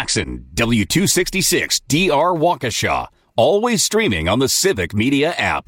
Jackson, W266 DR Waukesha. Always streaming on the Civic Media app.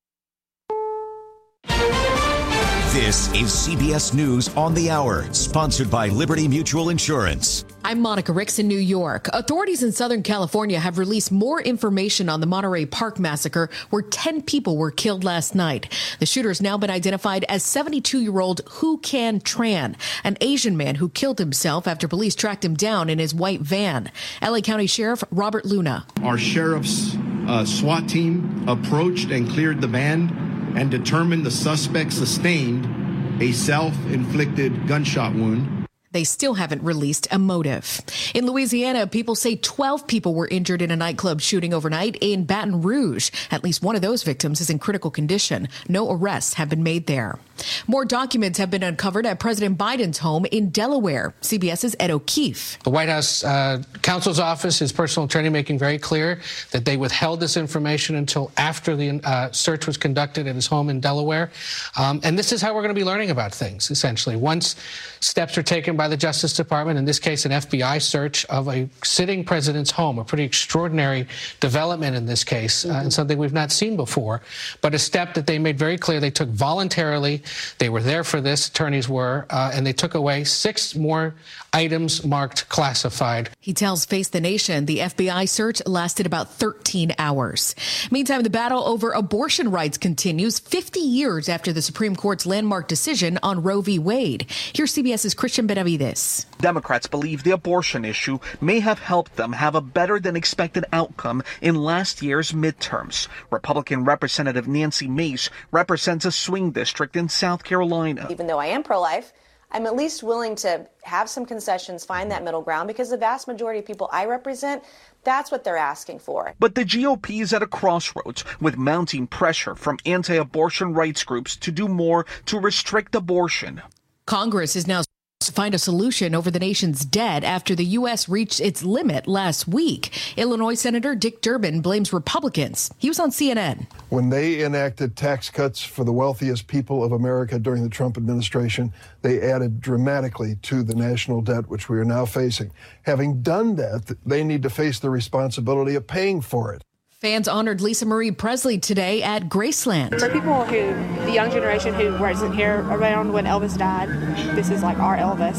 This is CBS News on the Hour, sponsored by Liberty Mutual Insurance. I'm Monica Ricks in New York. Authorities in Southern California have released more information on the Monterey Park massacre, where 10 people were killed last night. The shooter has now been identified as 72-year-old Hu Can Tran, an Asian man who killed himself after police tracked him down in his white van. LA County Sheriff Robert Luna. Our sheriff's SWAT team approached and cleared the van and determined the suspect sustained a self-inflicted gunshot wound. They still haven't released a motive. In Louisiana, people say 12 people were injured in a nightclub shooting overnight in Baton Rouge. At least one of those victims is in critical condition. No arrests have been made there. More documents have been uncovered at President Biden's home in Delaware. CBS's Ed O'Keefe. The White House counsel's office, his personal attorney, making very clear that they withheld this information until after the search was conducted at his home in Delaware. And this is how we're going to be learning about things, essentially. Once steps are taken by the Justice Department, in this case an FBI search of a sitting president's home, a pretty extraordinary development in this case, and something we've not seen before, but a step that they made very clear they took voluntarily. They were there for this, attorneys were, and they took away 6 more items marked classified. He tells Face the Nation the FBI search lasted about 13 hours. Meantime, the battle over abortion rights continues 50 years after the Supreme Court's landmark decision on Roe v. Wade. Here's CBS's Christian Benavides. Democrats believe the abortion issue may have helped them have a better than expected outcome in last year's midterms. Republican Representative Nancy Mace represents a swing district in South Carolina. Even though I am pro-life, I'm at least willing to have some concessions, find that middle ground, because the vast majority of people I represent, that's what they're asking for. But the GOP is at a crossroads with mounting pressure from anti-abortion rights groups to do more to restrict abortion. Congress is now to find a solution over the nation's debt after the U.S. reached its limit last week. Illinois Senator Dick Durbin blames Republicans. He was on CNN. When they enacted tax cuts for the wealthiest people of America during the Trump administration, they added dramatically to the national debt, which we are now facing. Having done that, they need to face the responsibility of paying for it. Fans honored Lisa Marie Presley today at Graceland. For people the young generation who wasn't here around when Elvis died, this is like our Elvis.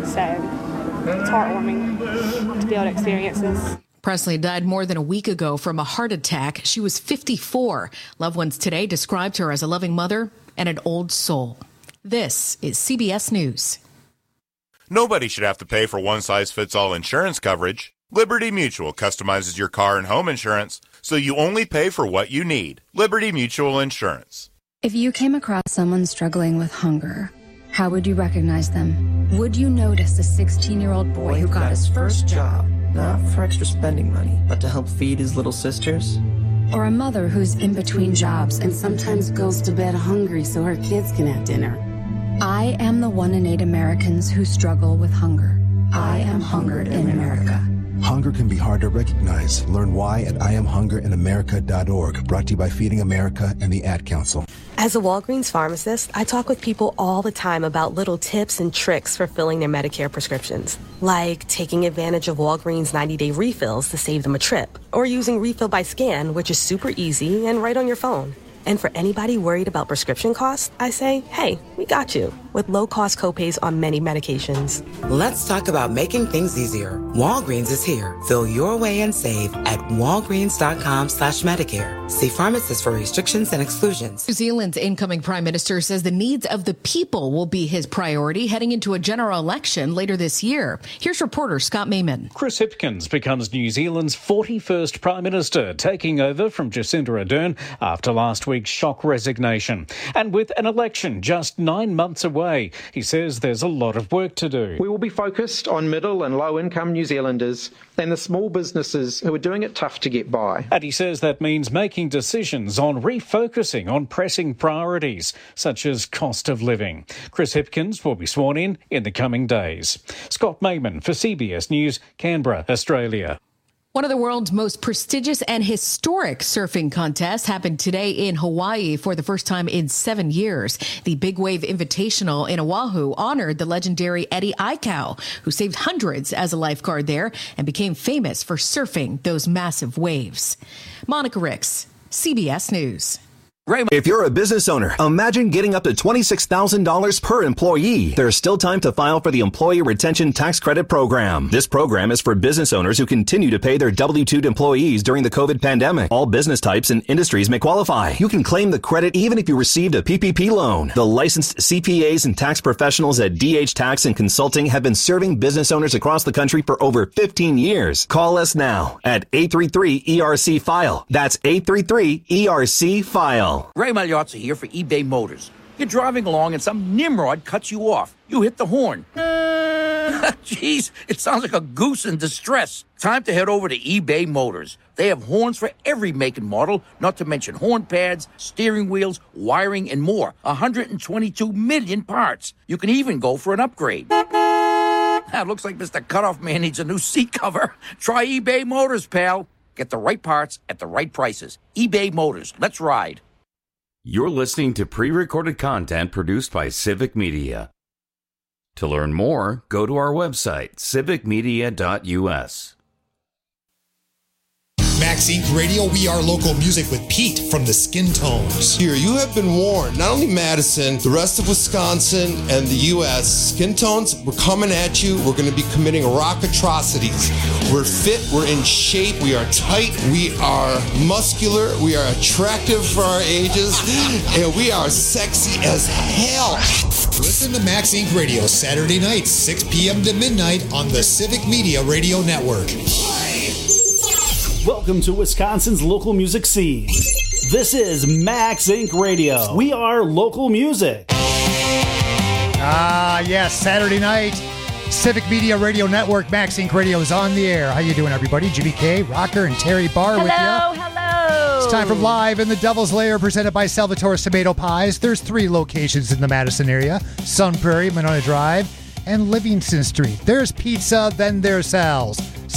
So it's heartwarming to be able to experience this. Presley died more than a week ago from a heart attack. She was 54. Loved ones today described her as a loving mother and an old soul. This is CBS News. Nobody should have to pay for one-size-fits-all insurance coverage. Liberty Mutual customizes your car and home insurance so you only pay for what you need. Liberty Mutual Insurance. If you came across someone struggling with hunger, how would you recognize them? Would you notice a 16-year-old boy who got his first job, not for extra spending money, but to help feed his little sisters? Or a mother who's in between jobs and sometimes goes to bed hungry so her kids can have dinner? I am the 1 in 8 Americans who struggle with hunger. I am hungered in America. Hunger can be hard to recognize. Learn why at IamHungerinAmerica.org. Brought to you by Feeding America and the Ad Council. As a Walgreens pharmacist, I talk with people all the time about little tips and tricks for filling their Medicare prescriptions. Like taking advantage of Walgreens 90-day refills to save them a trip. Or using Refill by Scan, which is super easy and right on your phone. And for anybody worried about prescription costs, I say, hey, we got you, with low-cost copays on many medications. Let's talk about making things easier. Walgreens is here. Fill your way and save at walgreens.com/Medicare. See pharmacists for restrictions and exclusions. New Zealand's incoming prime minister says the needs of the people will be his priority heading into a general election later this year. Here's reporter Scott Mayman. Chris Hipkins becomes New Zealand's 41st prime minister, taking over from Jacinda Ardern after last week's shock resignation. And with an election just 9 months away, he says there's a lot of work to do. We will be focused on middle and low-income New Zealanders and the small businesses who are doing it tough to get by. And he says that means making decisions on refocusing on pressing priorities, such as cost of living. Chris Hipkins will be sworn in the coming days. Scott Mayman for CBS News, Canberra, Australia. One of the world's most prestigious and historic surfing contests happened today in Hawaii for the first time in 7 years. The Big Wave Invitational in Oahu honored the legendary Eddie Aikau, who saved hundreds as a lifeguard there and became famous for surfing those massive waves. Monica Ricks, CBS News. If you're a business owner, imagine getting up to $26,000 per employee. There's still time to file for the Employee Retention Tax Credit Program. This program is for business owners who continue to pay their W-2 employees during the COVID pandemic. All business types and industries may qualify. You can claim the credit even if you received a PPP loan. The licensed CPAs and tax professionals at DH Tax and Consulting have been serving business owners across the country for over 15 years. Call us now at 833-ERC-FILE. That's 833-ERC-FILE. Ray Magliozzi here for eBay Motors. You're driving along and some nimrod cuts you off. You hit the horn. Jeez, it sounds like a goose in distress. Time to head over to eBay Motors. They have horns for every make and model, not to mention horn pads, steering wheels, wiring, and more. 122 million parts. You can even go for an upgrade. It looks like Mr. Cutoff Man needs a new seat cover. Try eBay Motors, pal. Get the right parts at the right prices. eBay Motors. Let's ride. You're listening to pre-recorded content produced by Civic Media. To learn more, go to our website, civicmedia.us. Max Inc. Radio, we are local music with Pete from the Skin Tones. Here, you have been warned. Not only Madison, the rest of Wisconsin and the U.S. Skin Tones, we're coming at you. We're going to be committing rock atrocities. We're fit. We're in shape. We are tight. We are muscular. We are attractive for our ages. And we are sexy as hell. Listen to Max Inc. Radio Saturday nights, 6 p.m. to midnight on the Civic Media Radio Network. Welcome to Wisconsin's local music scene. This is Max Inc. Radio. We are local music. Yes, Saturday night, Civic Media Radio Network, Max Inc. Radio is on the air. How you doing, everybody? Jimmy K, Rocker, and Terry Barr with you. Hello. It's time for Live in the Devil's Lair, presented by Salvatore's Tomato Pies. There's 3 locations in the Madison area: Sun Prairie, Monona Drive, and Livingston Street. There's pizza, then there's Sal's.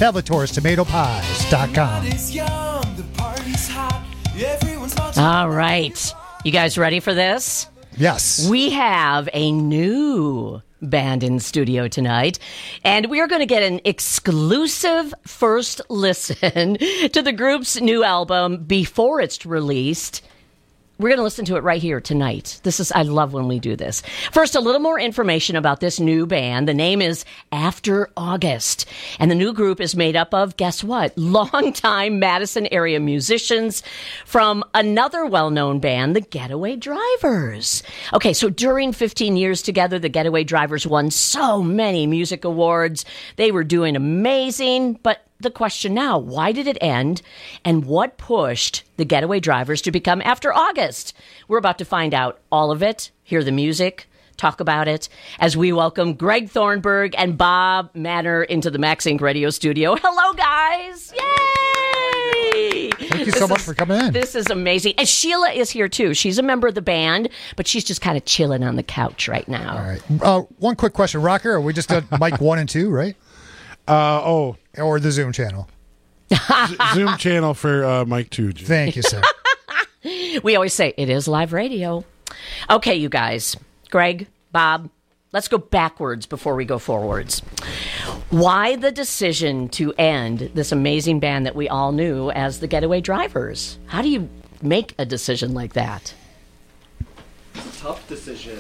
Salvatore'sTomatoPies.com. All right. You guys ready for this? Yes. We have a new band in studio tonight, and we are going to get an exclusive first listen to the group's new album before it's released. We're going to listen to it right here tonight. I love when we do this. First, a little more information about this new band. The name is After August. And the new group is made up of, guess what? Longtime Madison area musicians from another well-known band, the Getaway Drivers. Okay, so during 15 years together, the Getaway Drivers won so many music awards. They were doing amazing, but the question now, why did it end, and what pushed the Getaway Drivers to become After August? We're about to find out all of it, hear the music, talk about it, as we welcome Greg Thornburg and Bob Manner into the Max Inc. Radio studio. Hello, guys! Yay! Thank you so much for coming in. This is amazing. And Sheila is here, too. She's a member of the band, but she's just kind of chilling on the couch right now. All right. One quick question, Rocker. Are we just at mic 1 and 2, right? Or the Zoom channel. Zoom channel for mic 2. Jim. Thank you, sir. We always say it is live radio. Okay, you guys. Greg, Bob, let's go backwards before we go forwards. Why the decision to end this amazing band that we all knew as the Getaway Drivers? How do you make a decision like that? Tough decision.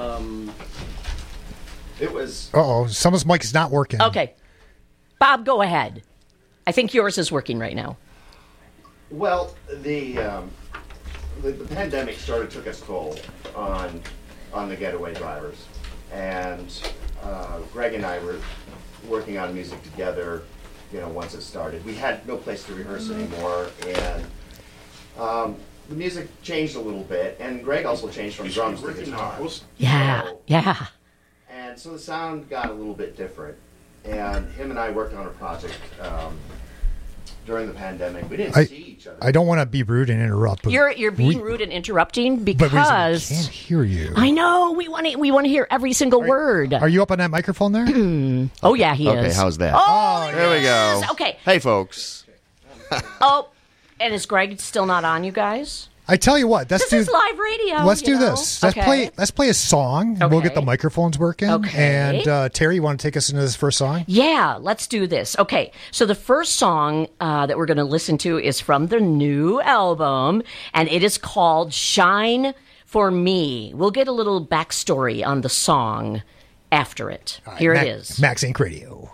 It was... Uh-oh, someone's mic is not working. Okay. Bob, go ahead. I think yours is working right now. Well, the pandemic sort of took its toll on the Getaway Drivers, and Greg and I were working on music together. Once it started, we had no place to rehearse anymore, and the music changed a little bit. And Greg also changed from drums to guitar. Yeah. And so the sound got a little bit different. And him and I worked on a project during the pandemic. We didn't see each other. I don't want to be rude and interrupt. But you're being rude and interrupting because we can't hear you. I know we want to hear every single word. Are you up on that microphone there? Oh yeah, he is. Okay, how's that? Oh, there we go. Okay. Hey, folks. Oh, and is Greg still not on, you guys? I tell you what, this is live radio. Let's do this. Let's play a song. Okay. We'll get the microphones working. Okay. And Terry, you want to take us into this first song? Yeah, let's do this. Okay, so the first song that we're going to listen to is from the new album, and it is called Shine for Me. We'll get a little backstory on the song after it. Right, Here it is. Max Inc. Radio.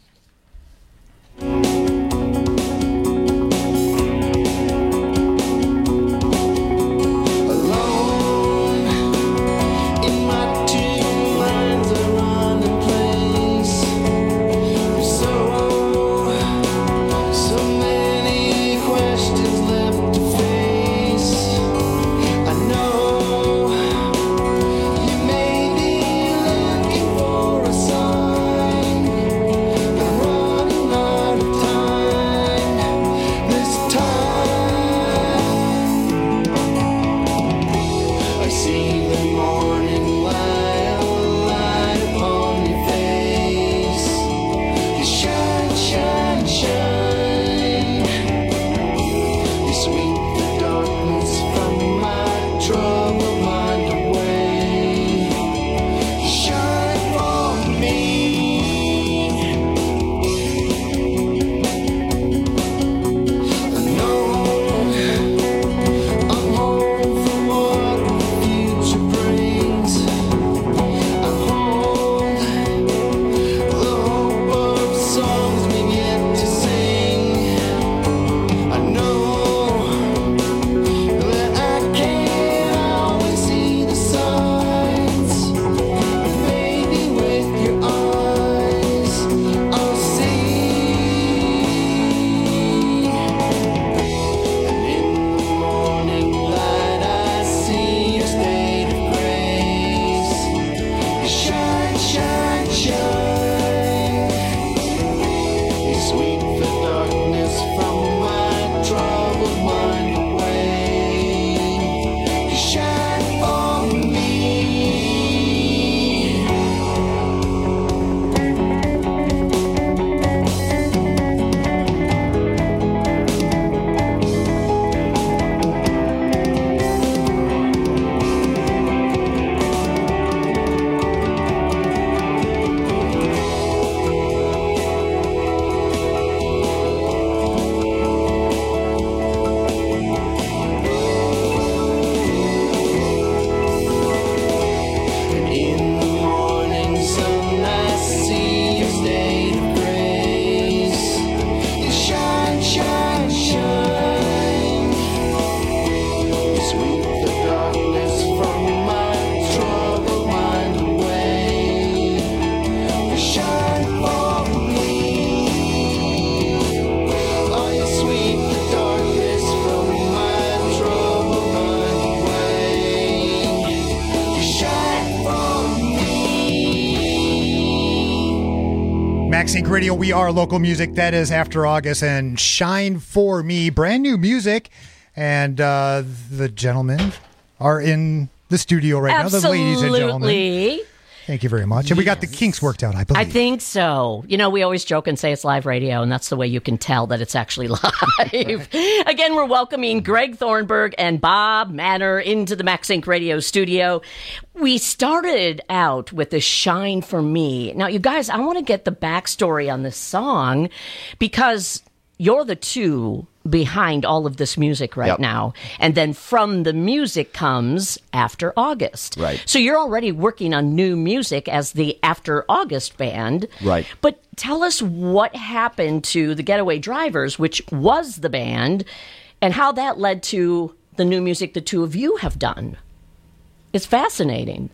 Max Inc. Radio, we are local music. That is After August and Shine for Me. Brand new music. And the gentlemen are in the studio right now. The ladies and gentlemen. Thank you very much. And we got the kinks worked out, I believe. I think so. You know, we always joke and say it's live radio, and that's the way you can tell that it's actually live. Again, we're welcoming Greg Thornburg and Bob Manor into the Max Inc. Radio studio. We started out with the Shine for Me. Now, you guys, I want to get the backstory on this song because you're the two behind all of this music right now. And then from the music comes After August. Right. So you're already working on new music as the After August band. Right. But tell us what happened to the Getaway Drivers, which was the band, and how that led to the new music the two of you have done. It's fascinating.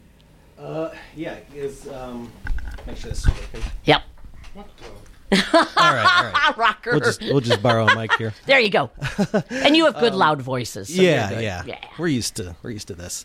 Yeah, is make sure this is working. Yep. All right. Rocker. We'll just borrow a mic here. There you go. And you have good loud voices. So yeah. We're used to this.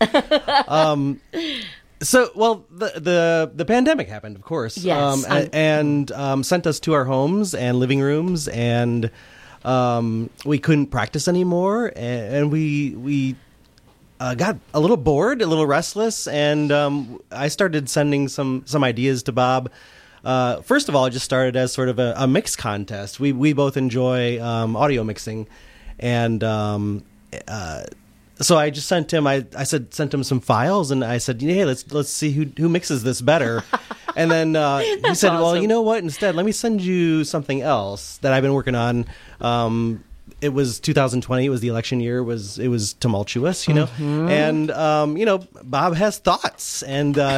So, well, the pandemic happened, of course. Yes. And sent us to our homes and living rooms, and we couldn't practice anymore, and we got a little bored, a little restless, and I started sending some ideas to Bob first of all, it just started as sort of a mix contest. We both enjoy audio mixing, and so I just sent him. Sent him some files, and I said, "Hey, let's see who mixes this better." And then he said, awesome. "Well, you know what? Instead, let me send you something else that I've been working on." It was 2020. It was the election year. It was tumultuous, and Bob has thoughts, and no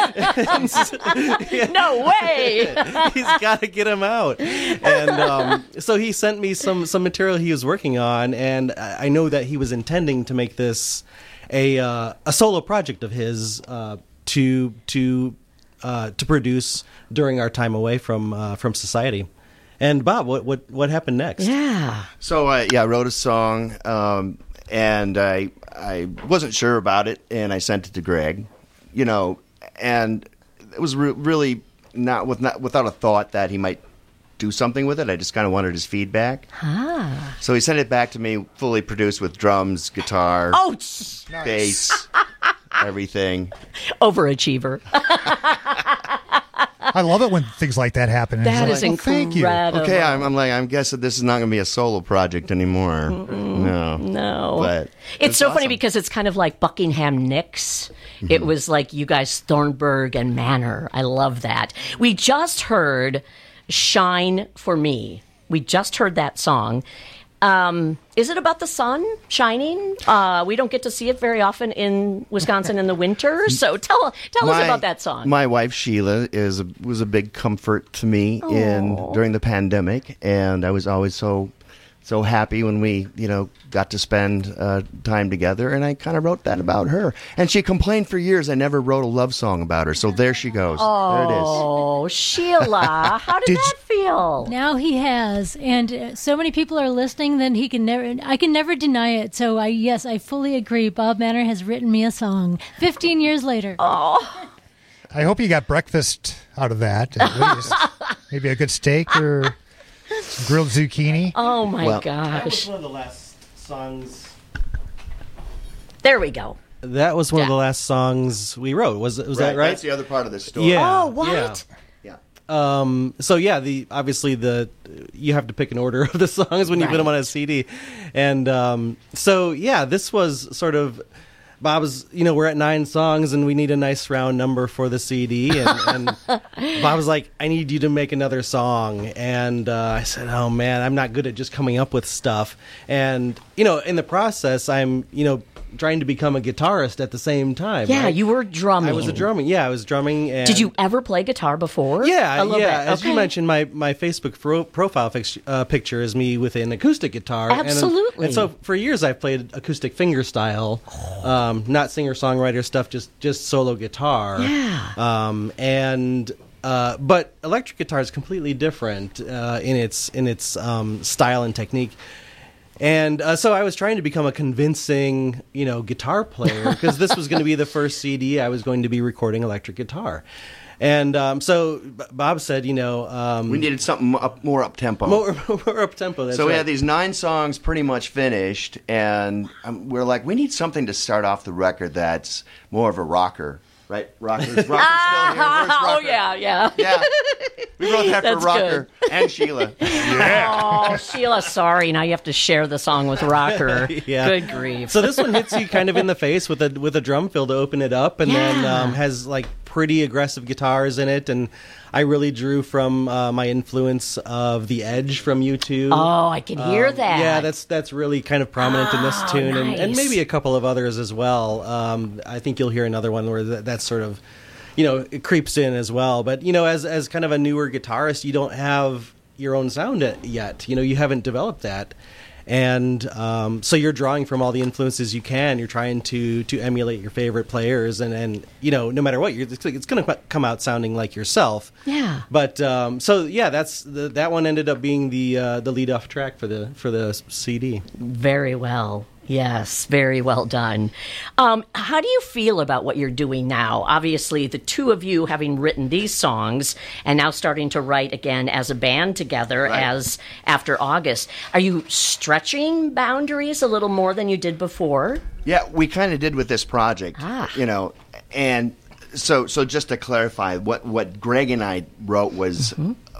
way. He's got to get them out, and so he sent me some material he was working on, and I know that he was intending to make this a solo project of his to produce during our time away from society. And Bob, what happened next? Yeah. So I wrote a song, and I wasn't sure about it, and I sent it to Greg, and it was really not without a thought that he might do something with it. I just kind of wanted his feedback. Ah. So he sent it back to me, fully produced with drums, guitar, bass, everything. Overachiever. I love it when things like that happen. That is thank you. incredible. Okay, I'm guessing this is not going to be a solo project anymore. No. But It's so funny awesome. because it's kind of like Buckingham Nicks. Mm-hmm. It was like you guys, Thornburg and Manor. I love that. We just heard Shine for Me. We just heard that song. Is it about the sun shining? We don't get to see it very often in Wisconsin in the winter. So tell us about that song. My wife Sheila was a big comfort to me during the pandemic, and I was always so happy when we got to spend time together. And I kind of wrote that about her. And she complained for years I never wrote a love song about her. So there she goes. There it is. Oh, Sheila, how did that feel? Now he has, and so many people are listening. Then I can never deny it. So I fully agree. Bob Manor has written me a song. 15 years later. Oh, I hope you got breakfast out of that. At least maybe a good steak or some grilled zucchini. Oh my That gosh! was one of the last songs. There we go. That was one of the last songs we wrote. Was that right? That's the other part of the story. Yeah. Oh, what? Yeah. So yeah, obviously you have to pick an order of the songs when you put them on a CD, and so yeah, this was sort of Bob's. We're at 9 songs and we need a nice round number for the CD, and Bob was like, "I need you to make another song," and I said, "Oh man, I'm not good at just coming up with stuff," and in the process, I'm trying to become a guitarist at the same time. Yeah, right? you were drumming. I was I was drumming. And Did you ever play guitar before? Yeah, a little bit. As you Okay. mentioned, my Facebook profile picture is me with an acoustic guitar. Absolutely. And so for years I've played acoustic fingerstyle, not singer-songwriter stuff, just solo guitar. Yeah. But electric guitar is completely different in its style and technique. And so I was trying to become a convincing, guitar player because this was going to be the first CD I was going to be recording electric guitar. And so Bob said, we needed something more up-tempo. More up-tempo, that's So we right. had these 9 songs pretty much finished, and we're like, we need something to start off the record that's more of a rocker. Right? Rocker's still here. Where's Oh Rocker? yeah. Yeah. We wrote that for That's Rocker good. and Sheila. Oh, Sheila, sorry. Now you have to share the song with Rocker. Yeah. Good grief. So this one hits you kind of in the face with a drum fill to open it up, and then Yeah. has like pretty aggressive guitars in it, and I really drew from my influence of The Edge from U2. Oh, I can hear that. Yeah, that's really kind of prominent in this tune, and nice. maybe a couple of others as well. I think you'll hear another one where that's sort of, it creeps in as well. But as kind of a newer guitarist, you don't have your own sound yet. You haven't developed that. And so you're drawing from all the influences you can. You're trying to emulate your favorite players, and no matter what, it's going to come out sounding like yourself. Yeah. But so yeah, that one ended up being the lead off track for the CD. Very well. Yes, very well done. How do you feel about what you're doing now? Obviously, the two of you having written these songs and now starting to write again as a band together as after August. Are you stretching boundaries a little more than you did before? Yeah, we kind of did with this project, and So just to clarify, what Greg and I wrote was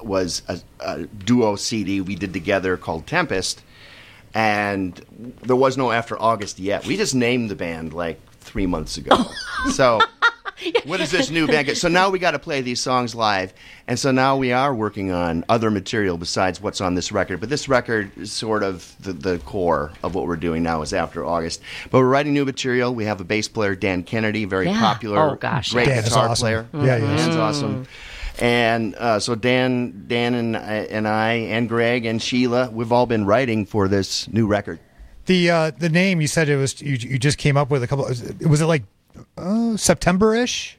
a duo CD we did together called Tempest, and there was no After August yet. We just named the band like 3 months ago. So what is this new band? So now we got to play these songs live, and so now we are working on other material besides what's on this record. But this record is sort of the core of what we're doing now is After August. But we're writing new material. We have a bass player, Dan Kennedy, very popular, great Dan is guitar awesome. player. Yeah, he is. Dan's awesome. And so Dan and I and Greg and Sheila, we've all been writing for this new record. The name you said it was you just came up with a couple. Was it like September-ish?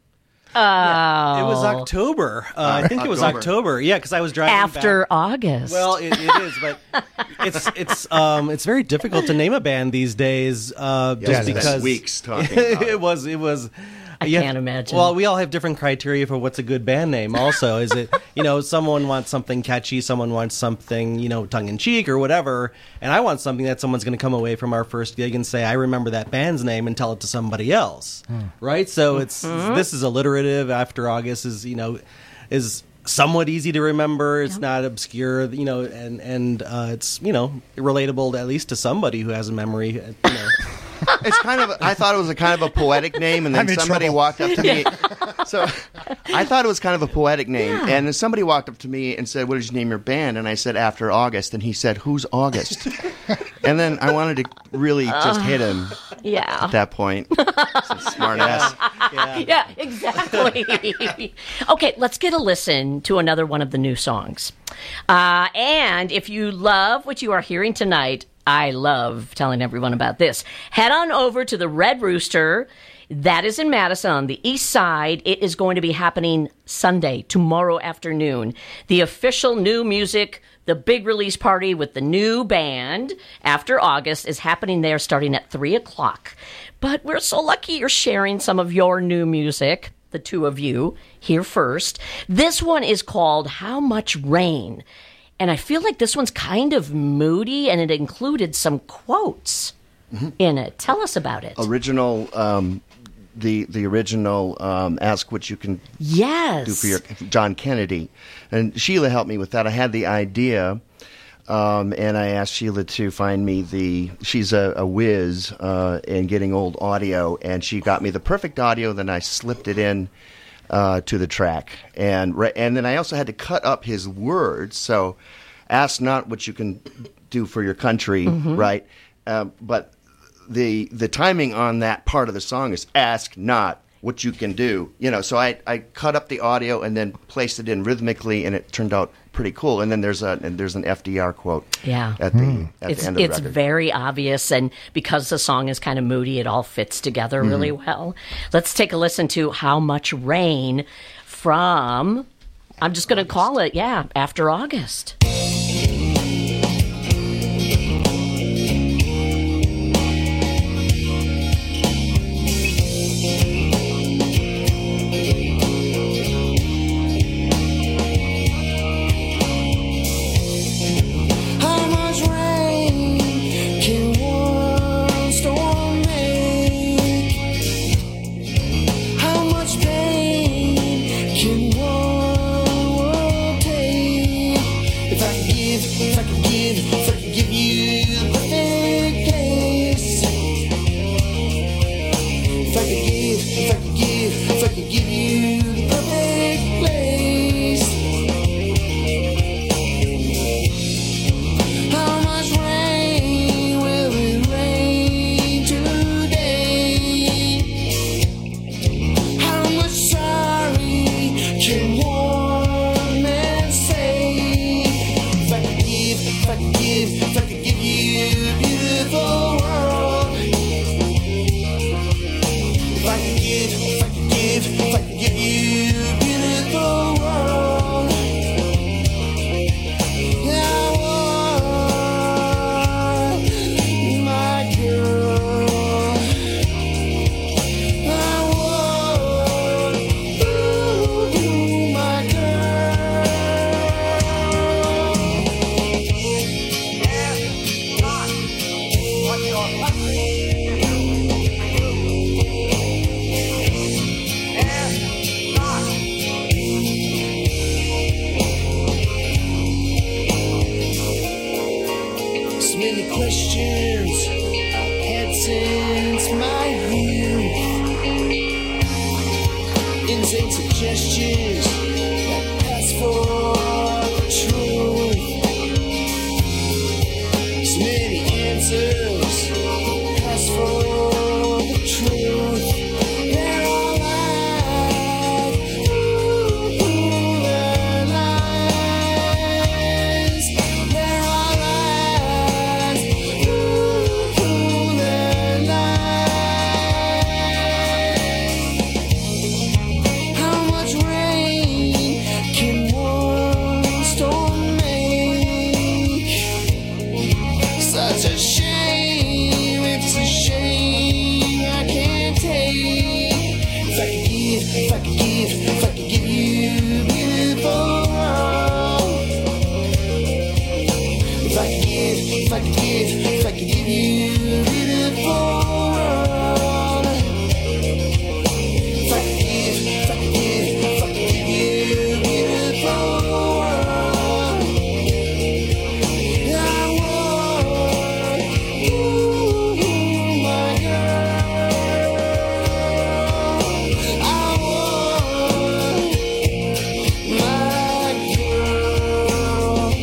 Yeah, it was October. I think it was October. Yeah, because I was driving After back. August. Well, it is, but it's very difficult to name a band these days. Just because weeks talking about it was. I can't imagine. Well, we all have different criteria for what's a good band name. Also, is it someone wants something catchy, someone wants something tongue in cheek or whatever, and I want something that someone's going to come away from our first gig and say, I remember that band's name, and tell it to somebody else, right? So this is alliterative. After August is somewhat easy to remember. It's not obscure, and it's relatable at least to somebody who has a memory. It's I thought it was a kind of a poetic name, and then somebody walked up to me. So I thought it was kind of a poetic name, and then somebody walked up to me and said, "What did you name your band?" And I said, "After August." And he said, "Who's August?" And then I wanted to really just hit him. Yeah. At that point, smart ass. Yeah, exactly. Okay, let's get a listen to another one of the new songs. And if you love what you are hearing tonight, I love telling everyone about this. Head on over to the Red Rooster. That is in Madison on the east side. It is going to be happening Sunday, tomorrow afternoon. The official new music, the big release party with the new band After August is happening there starting at 3 o'clock. But we're so lucky you're sharing some of your new music, the two of you, here first. This one is called How Much Rain? And I feel like this one's kind of moody, and it included some quotes in it. Tell us about it. Original, the original Ask What You Can Do for Your John Kennedy. And Sheila helped me with that. I had the idea, and I asked Sheila to find me she's a whiz in getting old audio, and she got me the perfect audio, then I slipped it in to the track. And then I also had to cut up his words, so ask not what you can do for your country, right? But the timing on that part of the song is ask not what you can do. So I cut up the audio and then placed it in rhythmically, and it turned out pretty cool. And then there's an FDR quote at the end of the record. It's very obvious, and because the song is kind of moody, it all fits together really well. Let's take a listen to How Much Rain from, I'm just going to call it, After August. questions I've had since my youth. Insane suggestions that pass for the truth. So many answers pass for the truth. They're all lies. Ooh, they're lies. They're all lies. Ooh, they're lies. How much rain can one storm make? Such a shame, it's a shame I can't take. If I could give you beautiful world. If I could give you beautiful world. If I could give you beautiful world. I want, ooh, my girl. I want my girl.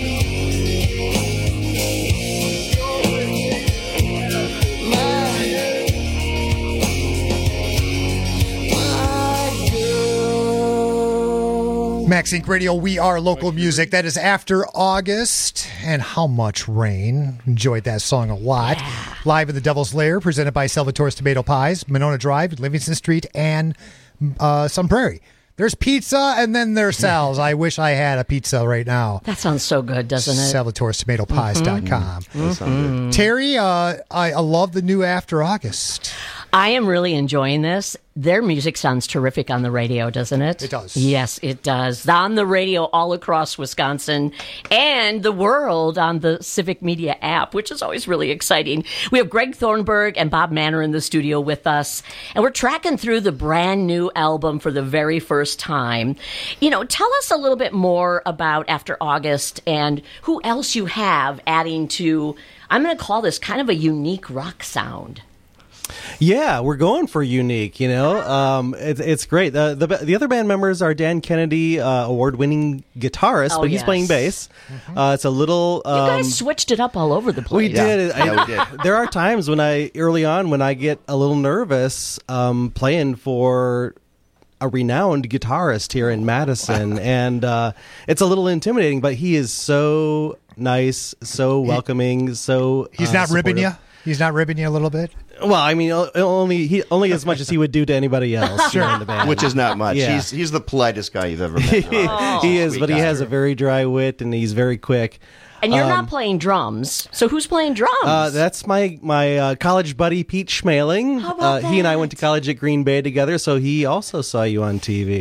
Max Inc. Radio, we are local music. That is After August and How Much Rain. Enjoyed that song a lot. Yeah. Live in the Devil's Lair, presented by Salvatore's Tomato Pies, Monona Drive, Livingston Street, and Sun Prairie. There's pizza, and then there's Sal's. I wish I had a pizza right now. That sounds so good, doesn't it? Salvatore'sTomatoPies.com. Mm-hmm. Terry, I love the new After August. I am really enjoying this. Their music sounds terrific on the radio, doesn't it? It does. Yes, it does. On the radio all across Wisconsin and the world on the Civic Media app, which is always really exciting. We have Greg Thornburg and Bob Manor in the studio with us, and we're tracking through the brand new album for the very first time. You know, tell us a little bit more about After August and who else you have adding to, I'm going to call this kind of a unique rock sound. Yeah, we're going for unique, you know. It's great. The other band members are Dan Kennedy, award-winning guitarist, but he's playing bass. Mm-hmm. It's a little... you guys switched it up all over the place. We did. Yeah, we did. There are times when early on, when I get a little nervous playing for a renowned guitarist here in Madison, and it's a little intimidating, but he is so nice, so welcoming, so He's not supportive. ribbing you? He's not ribbing you a little bit? Well, I mean, only as much as he would do to anybody else in the band. Which is not much. Yeah. He's the politest guy you've ever met. He is, but he has a very dry wit, and he's very quick. And you're not playing drums. So who's playing drums? That's my college buddy, Pete Schmaling. How about he and I went to college at Green Bay together, so he also saw you on TV.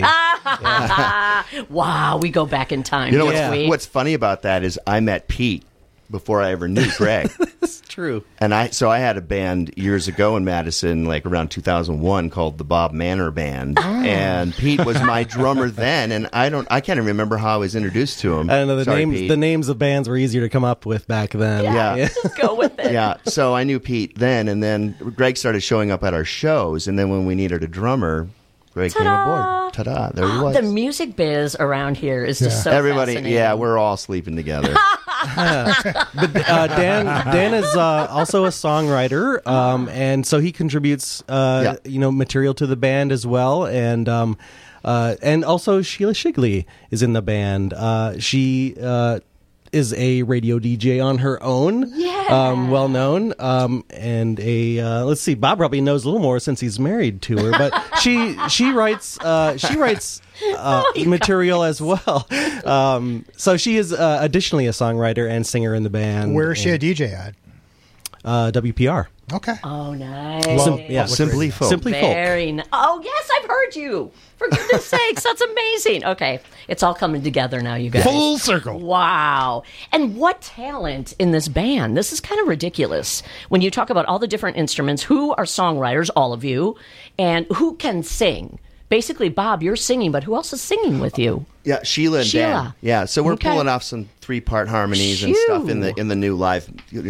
Wow, we go back in time. You know what's funny about that is I met Pete before I ever knew Greg. That's true. And I had a band years ago in Madison, like around 2001, called the Bob Manor Band. And Pete was my drummer then, and I can't even remember how I was introduced to him. I don't know, Pete. the names of bands were easier to come up with back then. Yeah. Just go with it. Yeah, so I knew Pete then, and then Greg started showing up at our shows, and then when we needed a drummer, Greg came aboard. Ta-da, there he was. The music biz around here is just so Everybody, fascinating. we're all sleeping together. But Dan is also a songwriter, and so he contributes, material to the band as well, and also Sheila Shigley is in the band. She is a radio DJ on her own, well known, and let's see, Bob probably knows a little more since he's married to her, but she writes material as well. So she is additionally a songwriter and singer in the band. Where is she a DJ at? WPR. Okay. Oh, nice. Simply Folk. Simply Folk. Very nice. Oh, yes, I've heard you. For goodness sakes, that's amazing. Okay, it's all coming together now, you guys. Full circle. Wow. And what talent in this band. This is kind of ridiculous. When you talk about all the different instruments, who are songwriters, all of you, and who can sing? Basically, Bob, you're singing, but who else is singing with you? Yeah, Sheila and Dan. Yeah, so we're pulling off some 3-part harmonies and stuff in the new live,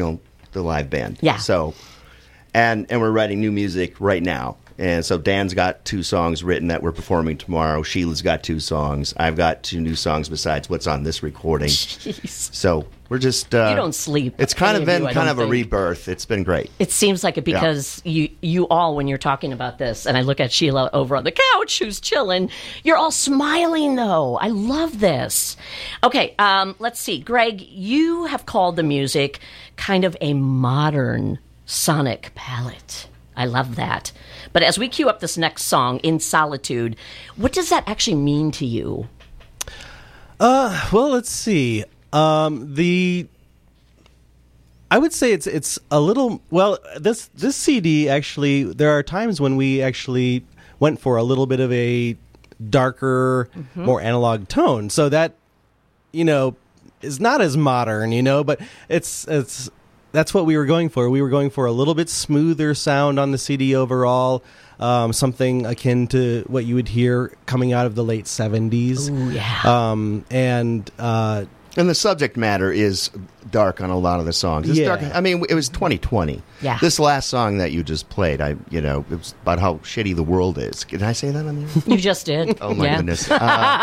the live band. Yeah. So, and we're writing new music right now. And so Dan's got 2 songs written that we're performing tomorrow. Sheila's got 2 songs. I've got 2 new songs besides what's on this recording. Jeez. So we're just... you don't sleep. It's kind of been a rebirth. It's been great. It seems like it because you all, when you're talking about this, and I look at Sheila over on the couch who's chilling, you're all smiling, though. I love this. Okay, let's see. Greg, you have called the music kind of a modern sonic palette. I love that. But as we cue up this next song, In Solitude, what does that actually mean to you? Well, let's see. I would say it's a little, well, this CD actually, there are times when we actually went for a little bit of a darker, more analog tone. So that, is not as modern, but that's what we were going for. We were going for a little bit smoother sound on the CD overall, something akin to what you would hear coming out of the late 70s. Ooh, yeah. And the subject matter is dark on a lot of the songs. It's dark. I mean, it was 2020. Yeah. This last song that you just played, it was about how shitty the world is. Did I say that on the air? You just did. Oh, my goodness. Sorry.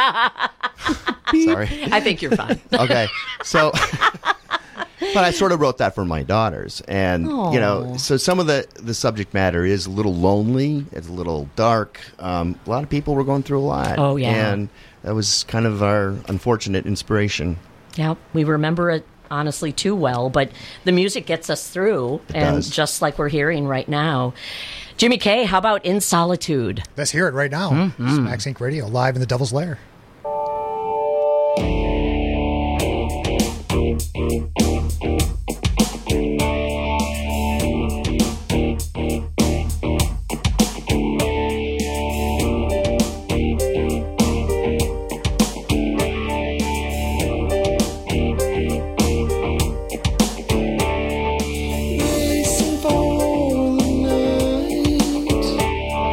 I think you're fine. Okay. So... But I sort of wrote that for my daughters. And, so some of the subject matter is a little lonely. It's a little dark. A lot of people were going through a lot. Oh, yeah. And that was kind of our unfortunate inspiration. Yeah, we remember it honestly too well, but the music gets us through. It and does. Just like we're hearing right now. Jimmy K, how about In Solitude? Let's hear it right now. It's Max Inc. Radio, live in the Devil's Lair.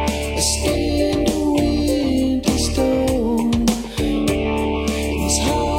It's hard.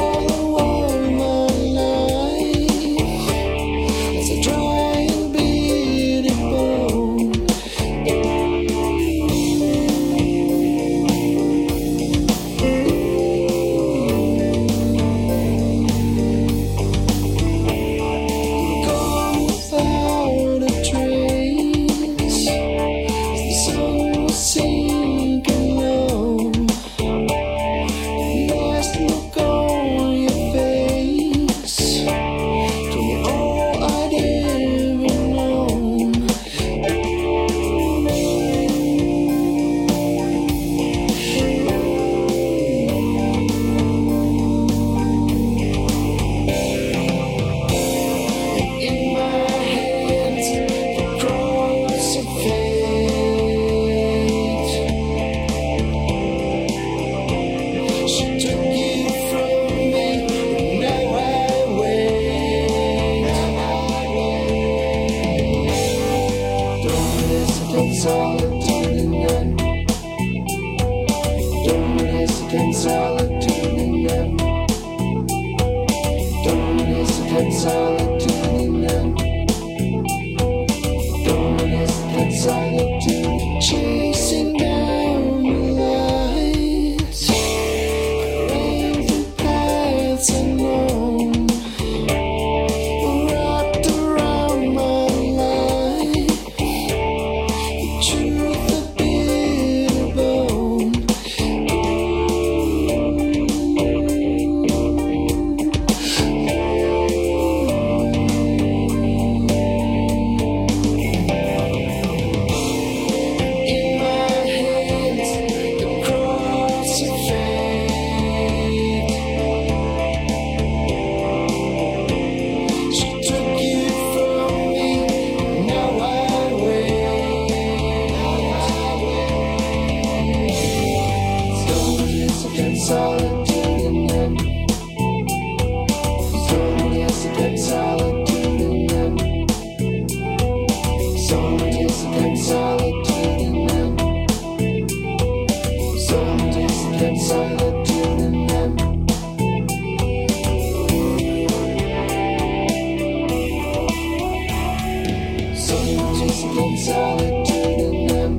in solitude in them.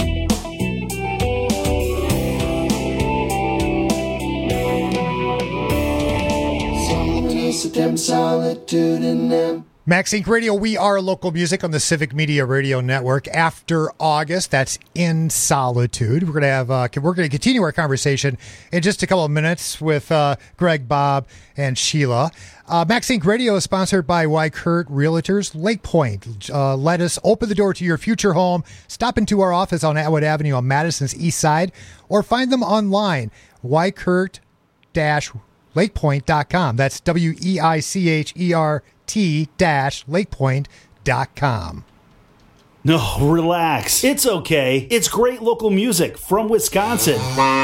Them solitude in them. Max Inc. Radio, we are local music on the Civic Media Radio Network. After August, that's In Solitude. We're going to continue our conversation in just a couple of minutes with Greg, Bob, and Sheila. Max Inc. Radio is sponsored by Weichert Realtors Lake Point. Let us open the door to your future home. Stop into our office on Atwood Avenue on Madison's east side, or find them online, Weichert-lakepoint.com. That's WEICHERT-lakepoint.com. No, relax. It's okay. It's great local music from Wisconsin.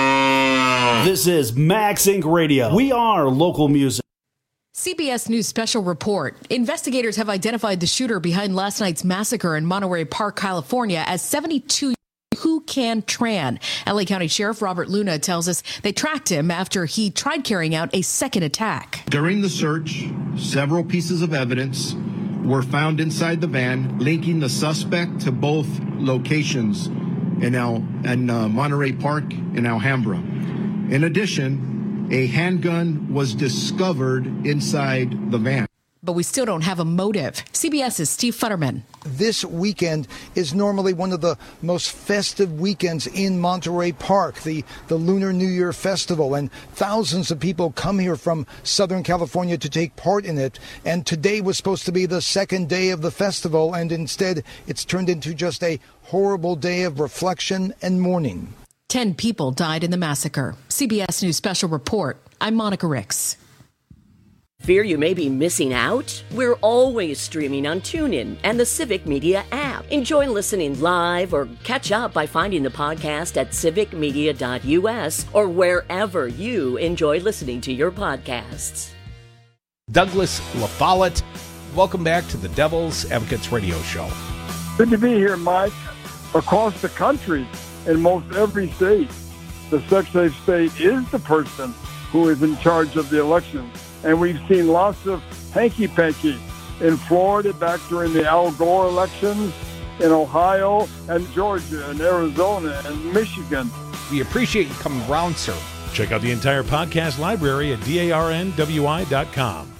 This is Max Inc. Radio. We are local music. CBS News special report. Investigators have identified the shooter behind last night's massacre in Monterey Park, California as 72 Hu Can Tran. LA County Sheriff Robert Luna tells us they tracked him after he tried carrying out a second attack. During the search, several pieces of evidence were found inside the van linking the suspect to both locations in Monterey Park and Alhambra. In addition, a handgun was discovered inside the van. But we still don't have a motive. CBS's Steve Futterman. This weekend is normally one of the most festive weekends in Monterey Park, the Lunar New Year Festival, and thousands of people come here from Southern California to take part in it. And today was supposed to be the second day of the festival, and instead it's turned into just a horrible day of reflection and mourning. 10 people died in the massacre. CBS News special report. I'm Monica Ricks. Fear you may be missing out? We're always streaming on TuneIn and the Civic Media app. Enjoy listening live or catch up by finding the podcast at civicmedia.us or wherever you enjoy listening to your podcasts. Douglas LaFollette, welcome back to the Devil's Advocates Radio Show. Good to be here, Mike. Across the country, in most every state, the sex-safe state is the person who is in charge of the election. And we've seen lots of hanky-panky in Florida back during the Al Gore elections, in Ohio and Georgia and Arizona and Michigan. We appreciate you coming around, sir. Check out the entire podcast library at darnwi.com.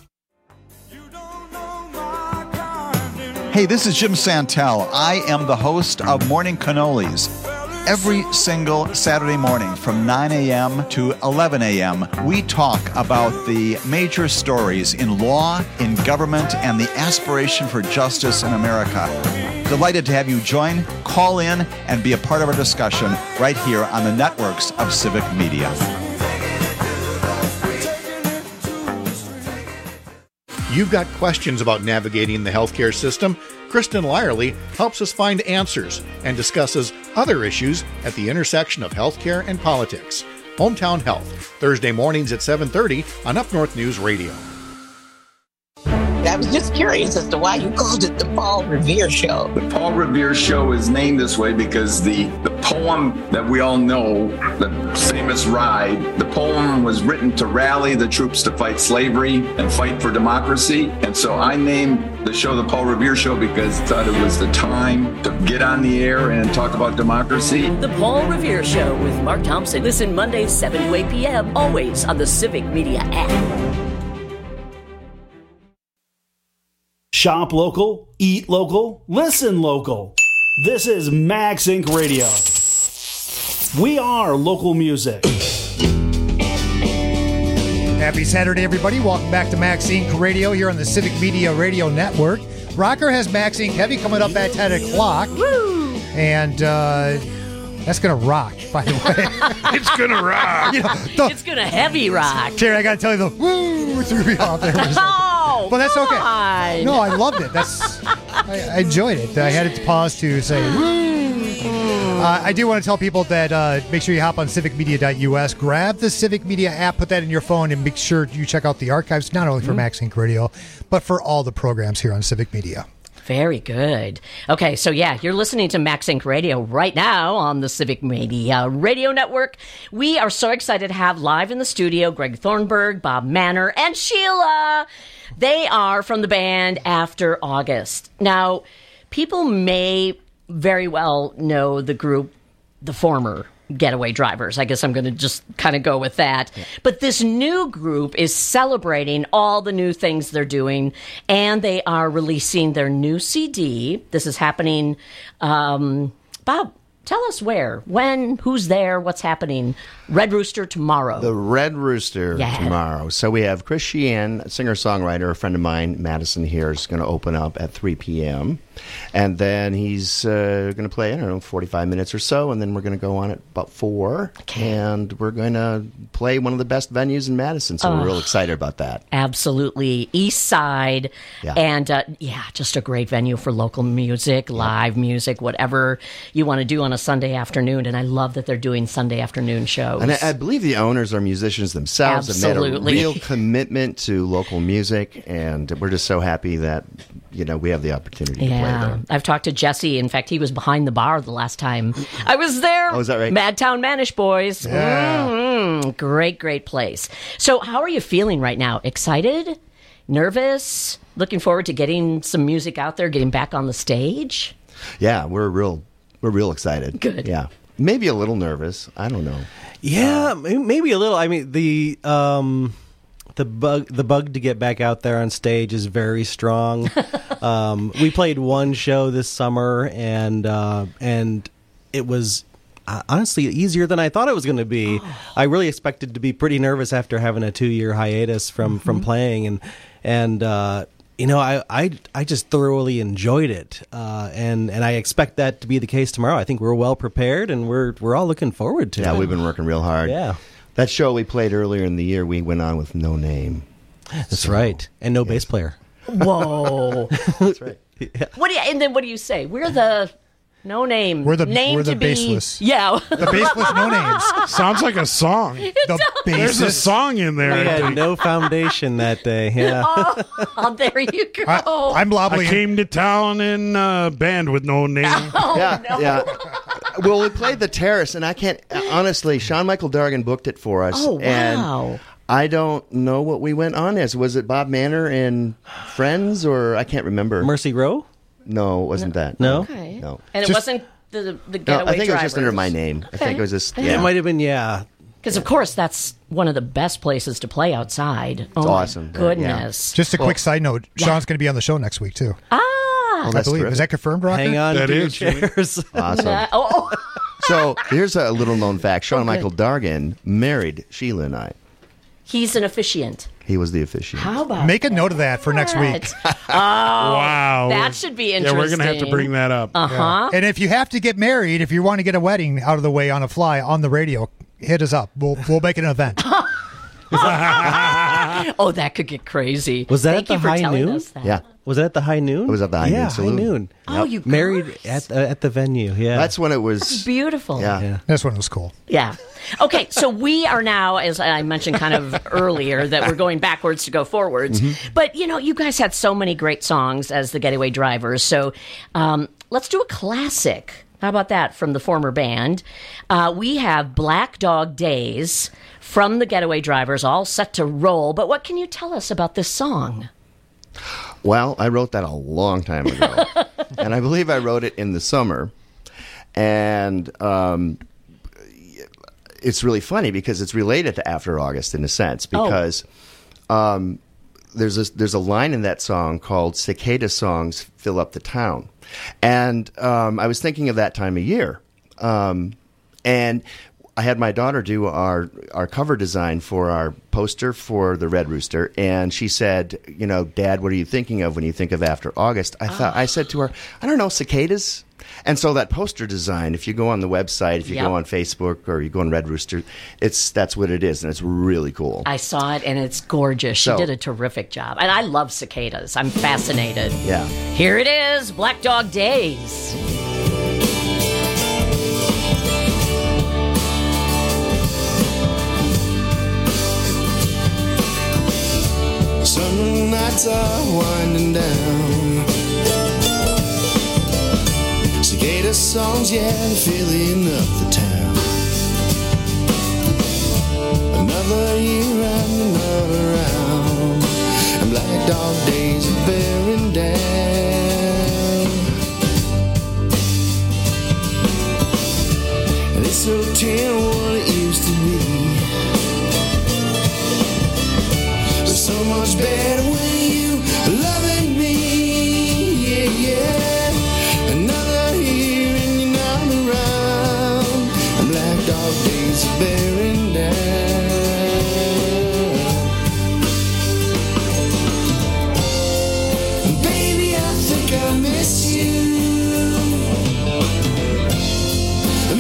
Hey, this is Jim Santel. I am the host of Morning Cannolis. Every single Saturday morning from 9 a.m. to 11 a.m., we talk about the major stories in law, in government, and the aspiration for justice in America. Delighted to have you join, call in, and be a part of our discussion right here on the networks of Civic Media. You've got questions about navigating the healthcare system? Kristen Lyerly helps us find answers and discusses other issues at the intersection of healthcare and politics. Hometown Health, Thursday mornings at 7:30 on Up North News Radio. I was just curious as to why you called it the Paul Revere Show. The Paul Revere Show is named this way because the poem that we all know, the famous Ride, the poem was written to rally the troops to fight slavery and fight for democracy. And so I named the show the Paul Revere Show because I thought it was the time to get on the air and talk about democracy. The Paul Revere Show with Mark Thompson. Listen Mondays 7 to 8 p.m. always on the Civic Media app. Shop local, eat local, listen local. This is Max Inc. Radio. We are local music. Happy Saturday, everybody. Welcome back to Max Inc. Radio here on the Civic Media Radio Network. Rocker has Max Inc. Heavy coming up at 10 o'clock. Woo! And that's going to rock, by the way. It's going to rock. It's going to heavy rock. Jerry, I got to tell you, the woo threw me off there. But that's okay. On. No, I loved it. I enjoyed it. I had to pause to say woo. I do want to tell people that make sure you hop on civicmedia.us, grab the Civic Media app, put that in your phone, and make sure you check out the archives, not only for Max Inc. Radio, but for all the programs here on Civic Media. Very good. Okay, so yeah, you're listening to Max Inc. Radio right now on the Civic Media Radio Network. We are so excited to have live in the studio Greg Thornburg, Bob Manor, and Sheila. They are from the band After August. Now, people may very well know the group, the former Getaway Drivers. I guess I'm going to just kind of go with that. Yeah. But this new group is celebrating all the new things they're doing, and they are releasing their new CD. This is happening, Bob, tell us where, when, who's there, what's happening. Red Rooster tomorrow. The Red Rooster tomorrow. So we have Chris Sheehan, singer-songwriter, a friend of mine, Madison here, is going to open up at 3 p.m. And then he's going to play, 45 minutes or so, and then we're going to go on at about 4. Okay. And we're going to play one of the best venues in Madison, so we're real excited about that. Absolutely. East Side. Yeah. And, just a great venue for local music, live music, whatever you want to do on a Sunday afternoon. And I love that they're doing Sunday afternoon shows. And I believe the owners are musicians themselves. Absolutely. They've made a real commitment to local music, and we're just so happy that, we have the opportunity to play there. I've talked to Jesse. In fact, he was behind the bar the last time I was there. Oh, is that right? Madtown Manish Boys. Yeah. Great place. So how are you feeling right now? Excited? Nervous? Looking forward to getting some music out there, getting back on the stage? Yeah, we're real excited. Good. Yeah. Maybe a little nervous. I don't know. Yeah, maybe a little. I mean, the bug to get back out there on stage is very strong. We played one show this summer, and it was honestly easier than I thought it was going to be. I really expected to be pretty nervous after having a 2-year hiatus from playing, and I just thoroughly enjoyed it, and I expect that to be the case tomorrow. I think we're well prepared, and we're all looking forward to it. Yeah, we've been working real hard. Yeah. That show we played earlier in the year, we went on with no name. That's right, and no bass player. Whoa. That's right. Yeah. And then what do you say? We're the no name. We're the baseless. Yeah. The baseless no names. Sounds like a song. There's a song in there. We had no foundation that day. Yeah. Oh, there you go. I'm I came to town in a band with no name. Yeah. Well, we played the Terrace, and I can't honestly. Sean Michael Dargan booked it for us. Oh, wow. And I don't know what we went on as. Was it Bob Manor and Friends, or I can't remember. Mercy Row? No, it wasn't that. No? Okay. No. And it wasn't the Getaway I think Drivers. it was just under my name. I think it was just. Yeah, it might have been. Yeah. Because, of course, that's one of the best places to play outside. It's awesome. Goodness. Yeah. Just a quick side note. Sean's going to be on the show next week, too. Ah. That's Is that confirmed, Rocker? Hang on that to your is chairs. Awesome. So here's a little known fact. Sean Michael Dargan married Sheila and I. He's an officiant. He was the officiant. How about Make a note of that for next week. Wow. That should be interesting. Yeah, we're going to have to bring that up. Uh-huh. Yeah. And if you have to get married, if you want to get a wedding out of the way on a fly on the radio, hit us up. We'll make it an event. Oh, that could get crazy. Was that Thank at you the for High telling Noon? us that. Yeah. Was it at the High Noon? It was at the High Noon High Saloon. Noon. Oh, you married at the venue. Yeah, That's when it was. That's beautiful. Yeah. That's when it was cool. Yeah. Okay, so we are now, as I mentioned kind of earlier, that we're going backwards to go forwards. Mm-hmm. But, you guys had so many great songs as the Getaway Drivers. So let's do a classic. How about that from the former band? We have Black Dog Days from the Getaway Drivers, all set to roll. But what can you tell us about this song? Well, I wrote that a long time ago. And I believe I wrote it in the summer. And it's really funny because it's related to After August in a sense. Because there's a line in that song called Cicada Songs Fill Up the Town. And I was thinking of that time of year. And I had my daughter do our cover design for our poster for the Red Rooster, and she said, Dad, what are you thinking of when you think of After August? I said to her, I don't know, cicadas. And so that poster design, if you go on the website, if you go on Facebook or you go on Red Rooster, that's what it is, and it's really cool. I saw it, and it's gorgeous. She did a terrific job. And I love cicadas. I'm fascinated. Yeah. Here it is, Black Dog Days. Summer nights are winding down. Cicada songs, filling up the town. Another year and another round, and Black Dog Days are bearing down.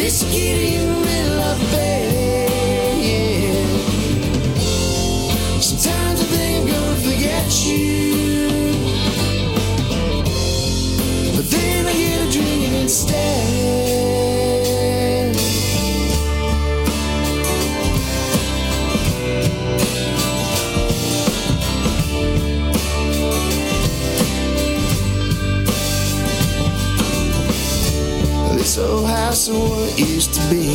Miss Kitty in the middle of the bed. Sometimes I think I'm gonna forget you, but then I get a drink instead. This old house and what it used to be,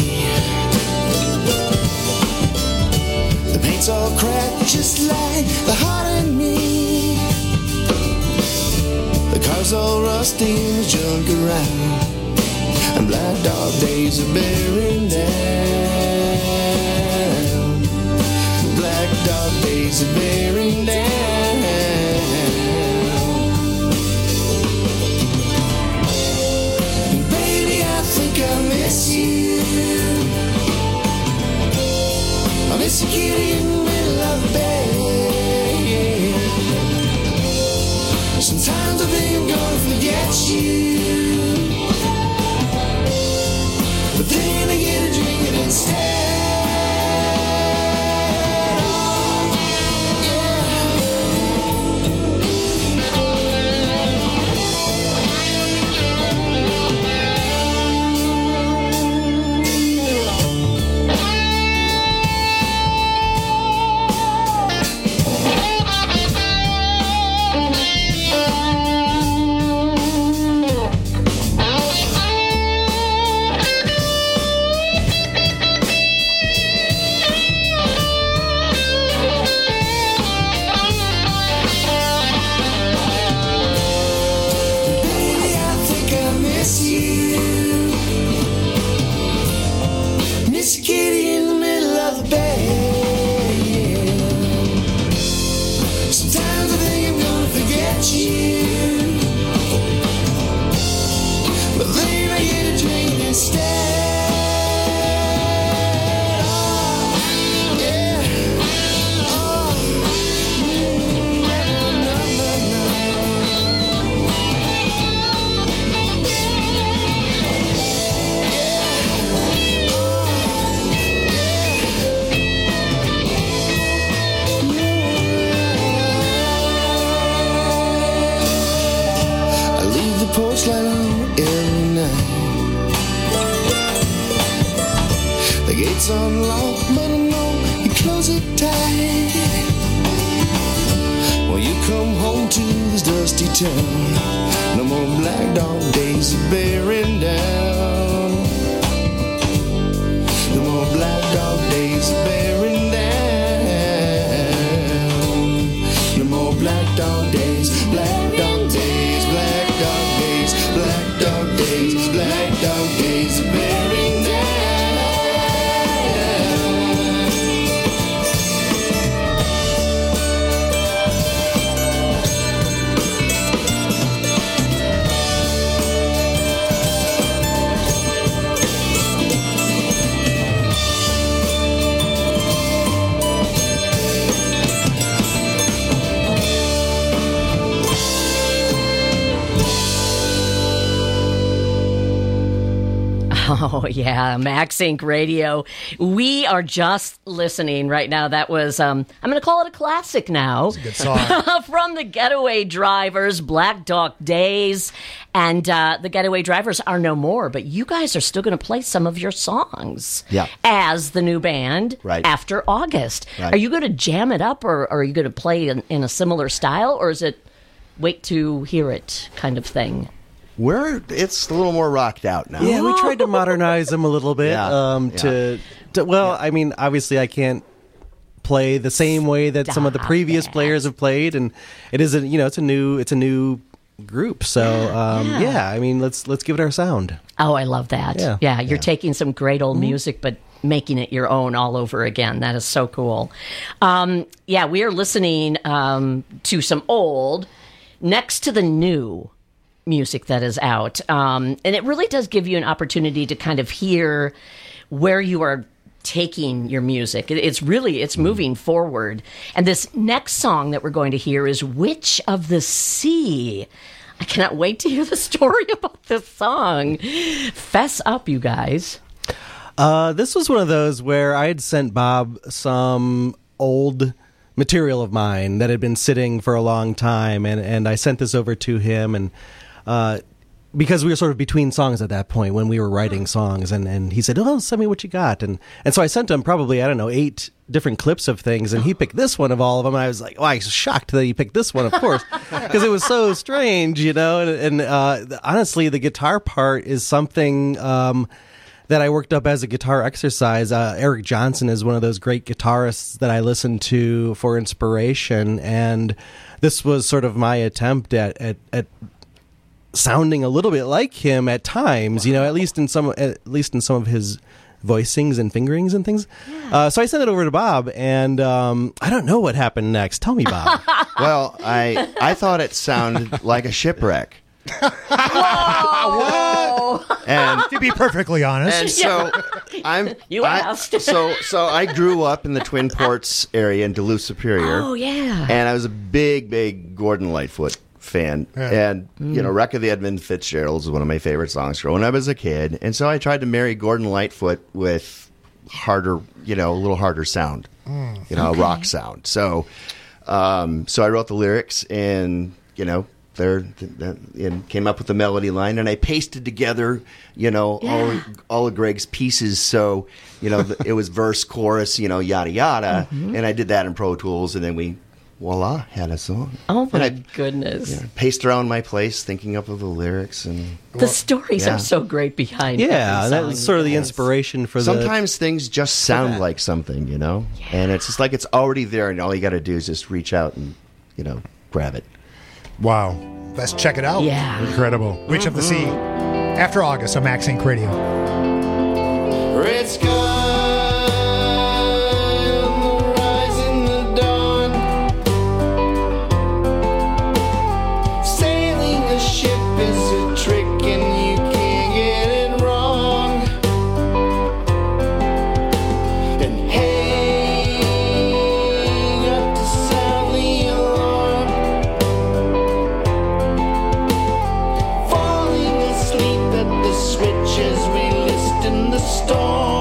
the paint's all cracked just like the heart in me. The car's all rusty and the junk around, and black dog days are bearing down. Black dog days are bearing down. I miss you. I miss a kitty in the middle of the bed. Sometimes I think I'm gonna forget you, but then I get a drink instead. Unlocked, but I know you close it tight. When you come home to this dusty town, no more black dog days of bearing down. No more black dog days of bearing down. No more black dog days, black dog days, black dog days, black dog days, black dog days of bearing down. Oh, yeah, Max Inc. Radio. We are just listening right now. That was, I'm going to call it a classic now. It's a good song. From the Getaway Drivers, Black Dog Days. And the Getaway Drivers are no more, but you guys are still going to play some of your songs as the new band after August. Right. Are you going to jam it up, or are you going to play in a similar style, or is it wait to hear it kind of thing? It's a little more rocked out now. Yeah, we tried to modernize them a little bit. Yeah. I mean, obviously, I can't play the same way that some of the previous players have played, and it is it's a new group. So I mean, let's give it our sound. Oh, I love that. Yeah, you're taking some great old music, but making it your own all over again. That is so cool. We are listening to some old next to the new music that is out. And it really does give you an opportunity to kind of hear where you are taking your music. It's moving forward. And this next song that we're going to hear is Witch of the Sea. I cannot wait to hear the story about this song. Fess up, you guys. This was one of those where I had sent Bob some old material of mine that had been sitting for a long time, and I sent this over to him, and because we were sort of between songs at that point when we were writing songs, and he said, "Oh, send me what you got," and so I sent him probably, I don't know, 8 different clips of things, and he picked this one of all of them, and I was like, I was shocked that he picked this one, of course, because it was so strange, and honestly, the guitar part is something that I worked up as a guitar exercise. Eric Johnson is one of those great guitarists that I listen to for inspiration, and this was sort of my attempt at sounding a little bit like him at times, at least in some of his voicings and fingerings and things. So I sent it over to Bob, and I don't know what happened next. Tell me, Bob. Well, I thought it sounded like a shipwreck. What? And to be perfectly honest, and so asked. So I grew up in the Twin Ports area in Duluth Superior. Oh yeah. And I was a big Gordon Lightfoot fan, and Wreck of the Edmund Fitzgerald is one of my favorite songs growing up as a kid. And so I tried to marry Gordon Lightfoot with harder, a little harder sound, a rock sound. So I wrote the lyrics, and and came up with the melody line, and I pasted together, all of Greg's pieces. So, it was verse, chorus, yada yada, and I did that in Pro Tools, and then we, voila, had a song. Oh my goodness! Paced around my place, thinking up of the lyrics, and the stories are so great behind. Yeah, that was sort of the inspiration for. Sometimes things just sound like something, and it's just like it's already there, and all you got to do is just reach out and, grab it. Wow. Let's check it out. Yeah. Incredible. Witch of the Sea, after August on Max Inc. Radio. Red sky on the rise in the dawn, sailing a ship is a trick and you can't get it wrong. And hey, got to sound the alarm, falling asleep at the switch as we list in the storm.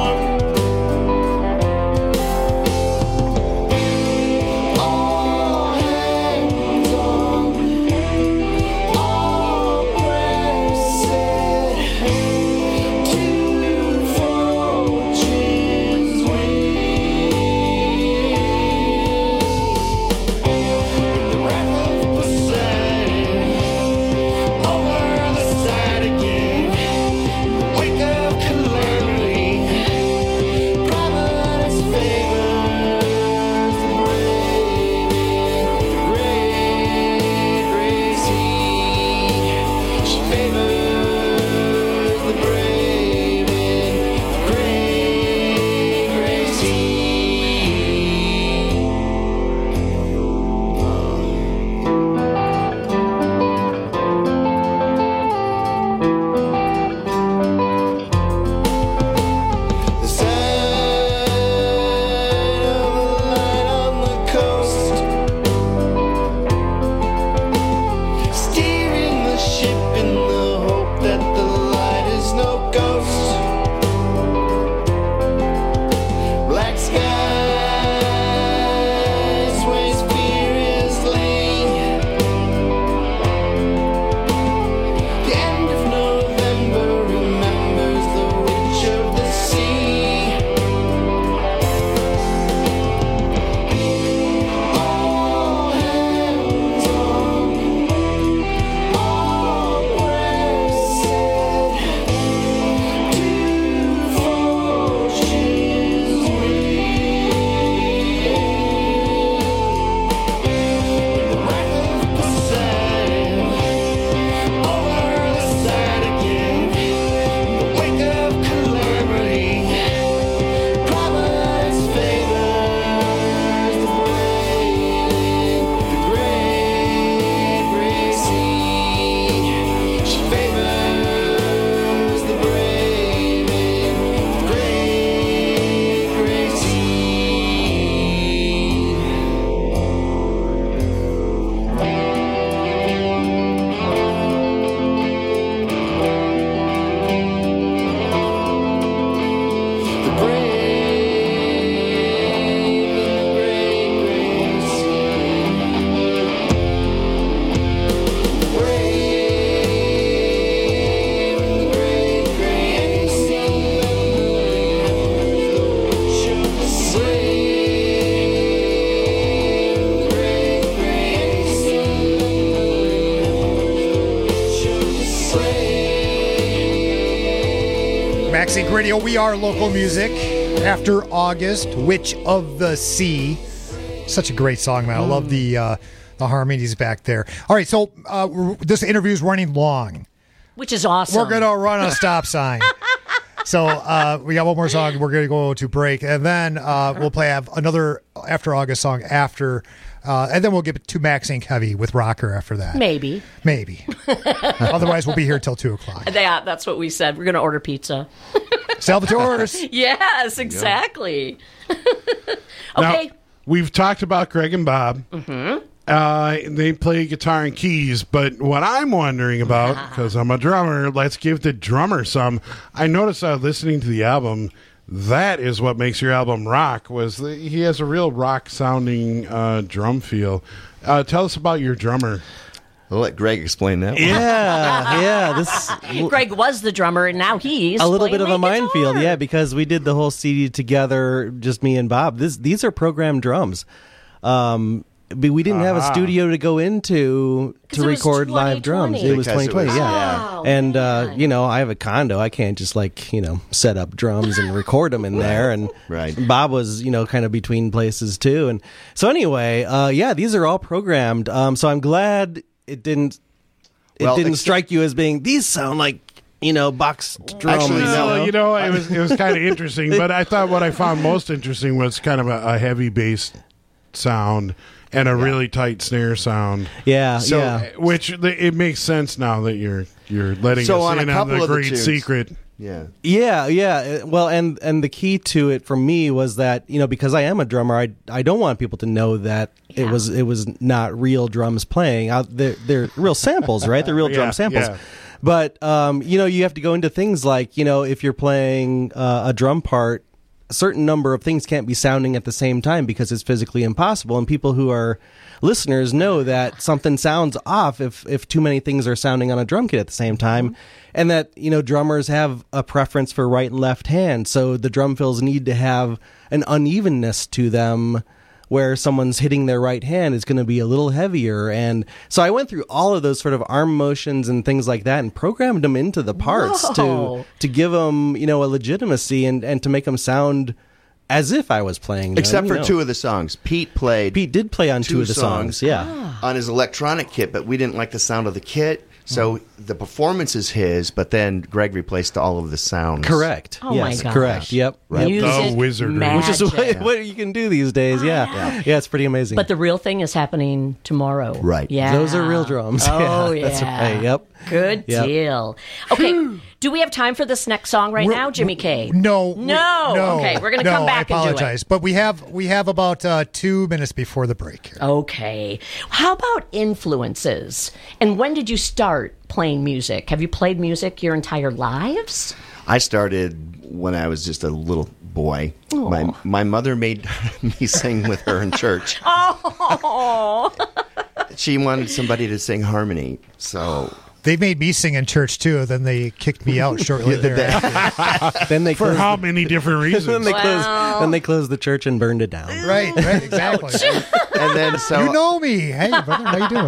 All hands on, all prayers said, to fortune's wings. The wrath of Poseidon, over the side again. Wake up, calamity. Maxink Radio, we are local music. After August, Witch of the Sea. Such a great song, man. I love the harmonies back there. All right, so this interview is running long. Which is awesome. We're going to run a stop sign. So we got one more song. We're going to go to break. And then we'll have another After August song after. And then we'll get to Maxink Heavy with Rocker after that. Maybe. Otherwise, we'll be here till 2 o'clock. Yeah, that's what we said. We're going to order pizza. Salvatore's. Yes, exactly. Okay. Now, we've talked about Greg and Bob. Mm-hmm. They play guitar and keys, but what I'm wondering about, because I'm a drummer, let's give the drummer some. I noticed listening to the album, that is what makes your album rock, he has a real rock-sounding drum feel. Tell us about your drummer. I'll let Greg explain that one. Yeah. Greg was the drummer, and now he's a little bit of a guitar. minefield, yeah, because we did the whole CD together, just me and Bob. These are programmed drums. But we didn't have a studio to go into to record live drums. It was 2020, yeah. And, I have a condo. I can't just, set up drums and record them in there. And Bob was, kind of between places, too. And so anyway, these are all programmed. So I'm glad it didn't strike you as being, these sound like, box drums. Actually, no, it was kind of interesting. But I thought what I found most interesting was kind of a heavy bass sound. And a really tight snare sound. Yeah, which it makes sense now that you're letting us in on the great secret. Yeah. Well, and the key to it for me was that because I am a drummer, I don't want people to know that it was not real drums playing. They're real samples, right? They're real drum samples. Yeah. But you have to go into things like if you're playing a drum part. A certain number of things can't be sounding at the same time because it's physically impossible, and people who are listeners know that something sounds off if too many things are sounding on a drum kit at the same time, and that drummers have a preference for right and left hand, so the drum fills need to have an unevenness to them where someone's hitting their right hand is going to be a little heavier. And so I went through all of those sort of arm motions and things like that and programmed them into the parts to give them, a legitimacy and to make them sound as if I was playing them. Except for two of the songs. Pete did play on two of the songs, on his electronic kit, but we didn't like the sound of the kit. So the performance is his, but then Greg replaced all of the sounds. Correct. Oh my gosh. Correct. Yep. The wizardry. Which is what you can do these days. Yeah, it's pretty amazing. But the real thing is happening tomorrow. Right. Yeah. Those are real drums. Oh, yeah. That's right. Yep. Good deal. Okay. Do we have time for this next song now, Jimmy K? No. Okay, we're going to come back I apologize, and do it. but we have about 2 minutes before the break here. Okay. How about influences? And when did you start playing music? Have you played music your entire lives? I started when I was just a little boy. My mother made me sing with her in church. Oh. She wanted somebody to sing harmony, so... They made me sing in church, too. Then they kicked me out shortly thereafter. Then they For how many different reasons? then they closed the church and burned it down. Right, exactly. And then you know me. Hey, brother, how you doing?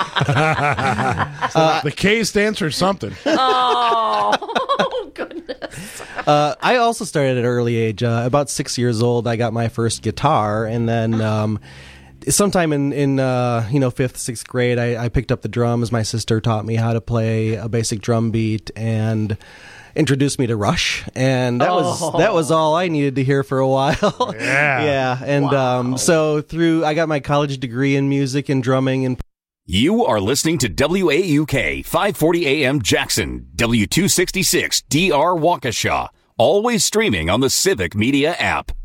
The K stands for something. Oh, goodness. I also started at an early age. About 6 years old, I got my first guitar, and then... sometime in 5th, 6th grade, I picked up the drums. My sister taught me how to play a basic drum beat and introduced me to Rush, and that was all I needed to hear for a while. Yeah. And so I got my college degree in music and drumming. And you are listening to WAUK 540 AM Jackson, W266 DR Waukesha, always streaming on the Civic Media app.